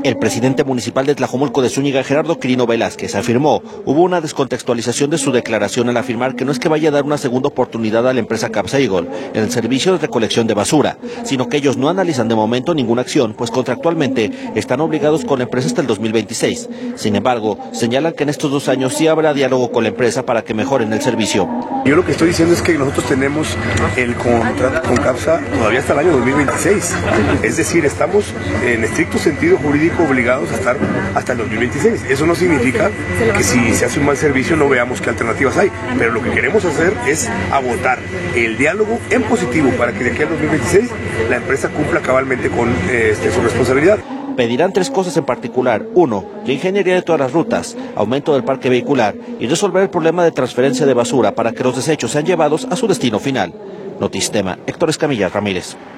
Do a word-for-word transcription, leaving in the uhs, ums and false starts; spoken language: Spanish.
El presidente municipal de Tlajomulco de Zúñiga, Gerardo Quirino Velázquez, afirmó hubo una descontextualización de su declaración al afirmar que no es que vaya a dar una segunda oportunidad a la empresa Capsaigol en el servicio de recolección de basura, sino que ellos no analizan de momento ninguna acción, pues contractualmente están obligados con la empresa hasta el dos mil veintiséis. Sin embargo, señalan que en estos dos años sí habrá diálogo con la empresa para que mejoren el servicio. Yo lo que estoy diciendo es que nosotros tenemos el contrato con Capsa todavía hasta el año dos mil veintiséis. Es decir, estamos en estricto sentido jurídico obligados a estar hasta el dos mil veintiséis. Eso no significa que si se hace un mal servicio no veamos qué alternativas hay, pero lo que queremos hacer es agotar el diálogo en positivo para que de aquí al dos mil veintiséis la empresa cumpla cabalmente con este, su responsabilidad. Pedirán tres cosas en particular. Uno, la ingeniería de todas las rutas, aumento del parque vehicular y resolver el problema de transferencia de basura para que los desechos sean llevados a su destino final. Notistema, Héctor Escamilla Ramírez.